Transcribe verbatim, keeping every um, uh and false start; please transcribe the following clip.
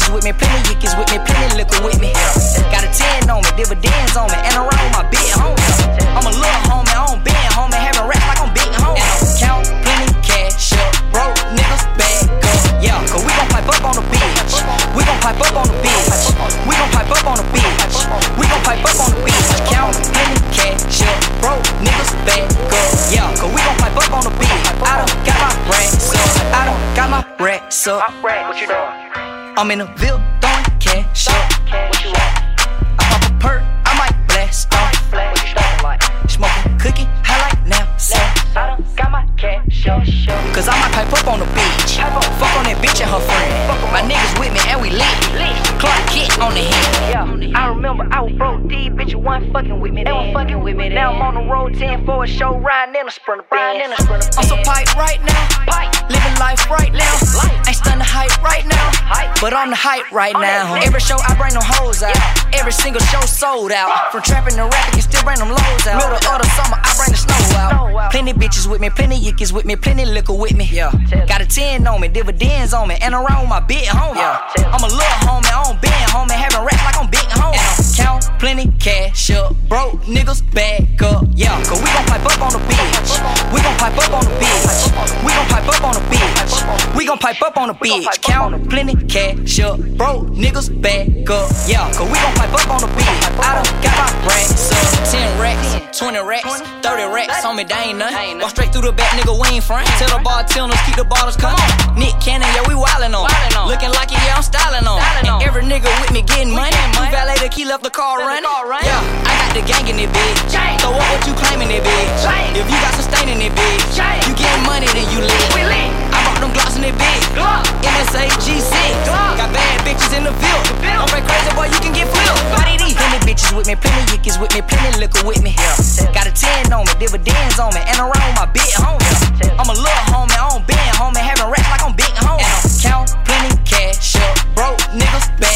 with me, plenty yickies with me, plenty liquor with me. Got a ten on me, dividends on me, and around my big homie. I'm a little homie, I don't bend homie, having rats like I'm big homie. And I'm count plenty cash up, broke niggas back up. Yeah, cause we gon' pipe up on the beach. We gon' pipe up on the beach. We gon' pipe up on the beach. We gon' pipe up on the beach. Count plenty cash up, broke niggas back up. Yeah, cause we gon' pipe up on the beach. I done got my racks up. I done got my racks up. What you doing? I'm in the Ville throwing cash up. What you want? I pop a perk, I might blast off. What you smoking like? Smoking cookie, highlight now, so. I done got my cash up. Cause I might pipe up on the beach. Fuck on that bitch and her friend. My niggas with me and we lit. Clark Kent on the hit. Yeah, I remember I was broke, these bitches wasn't fucking with me. They weren't fucking with me. Now I'm on the road ten for a show, riding in a sprinter Benz. I'm so pipe right now. Living life right now. Ain't stunning hype right now. But I'm the hype right now. Every show I bring them hoes out. Every single show sold out. From trapping to rapping, can still bring them lows out. Middle of the summer, I bring the snow out. Plenty bitches with me, plenty yickies with me, plenty liquor with me. Yeah. Got a ten on me, dividends on me, and around with my big homie. Yeah. I'm a little homie, I don't bend homie, having rats like I'm big homie. And I'm count plenty cash up, broke niggas back up. Yeah, cause we gon' pipe up on the beach. We gon' pipe up on the beach. We gon' pipe up on the beach. We gon' pipe up on the beach. Count plenty cash up, broke niggas back up. Yeah, cause we gon' pipe up on the beach. I done got my racks up. ten racks, twenty racks, thirty racks on me, they ain't nothing. Walk straight through the back, nigga, we ain't front. Tell the bartenders, keep the bottles coming. Nick Cannon, yeah, we wildin' on. Looking like it, yeah, I'm styling on. And every nigga with me getting money. Two valet the key left the car running. Yeah, I got the gang in it, bitch. Throw up what you claiming it, bitch. If you got sustain in it, bitch. You getting money, then you lit. I brought them Glocks in it, bitch. M S A G six. Got bad bitches in the field. Don't break crazy, boy, you can get flipped. Plenty bitches with me, plenty yickies with me, plenty liquor with me. Got a ten on me, dividends on me, and around with my big homie. I'm a little homie, I don't bend homie, having rats like I'm big homie. And I'm count plenty cash up, broke niggas back